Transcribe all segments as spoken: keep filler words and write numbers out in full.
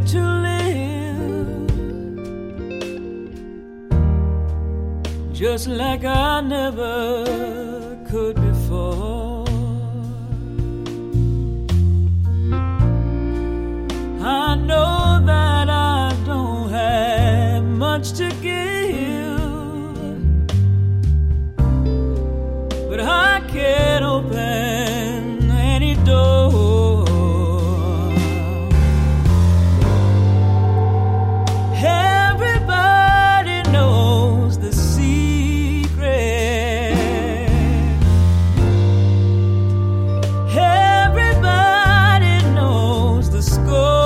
to live, just like I never could before. I know that I don't have much to give, but I can't open any door. Everybody knows the secret. Everybody knows the score.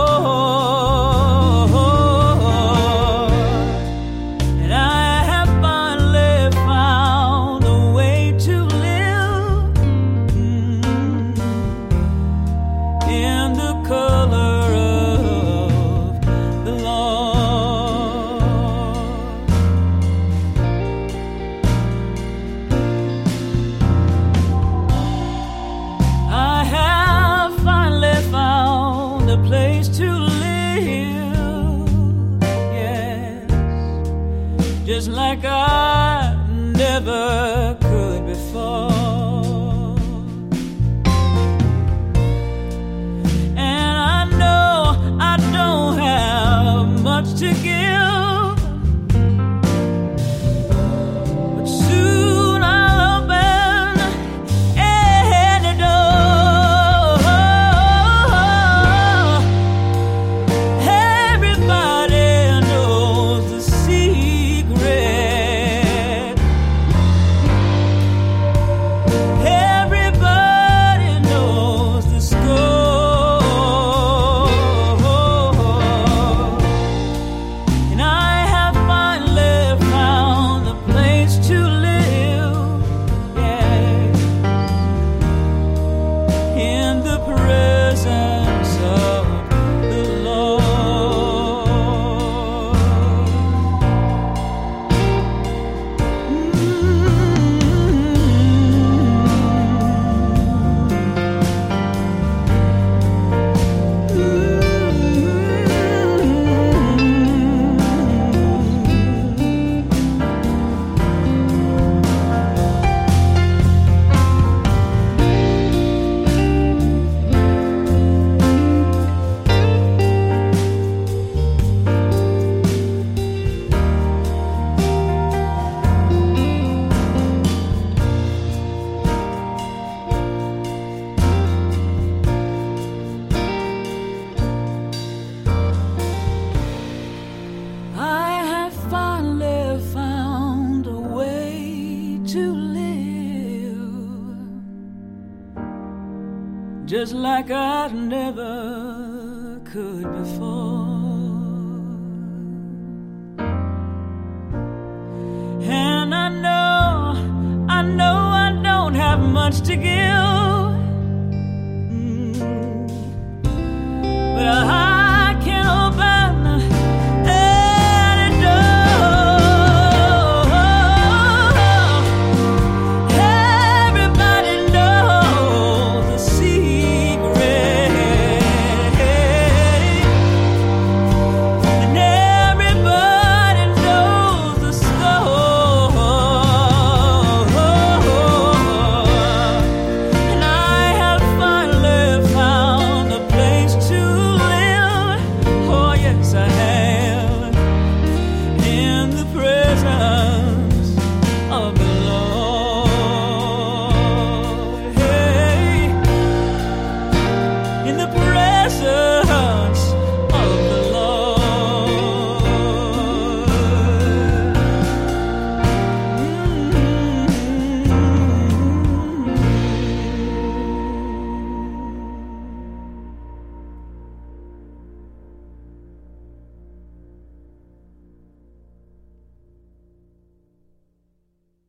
Just like I never could before. And I know I don't have much to give, but soon I'll open any door. Everybody knows the secret. Everybody knows the score. And I have finally found a place to live, yeah, in the presence of the Lord. I have finally found a way to live, just like I never could before. And I know, I know I don't have much to give,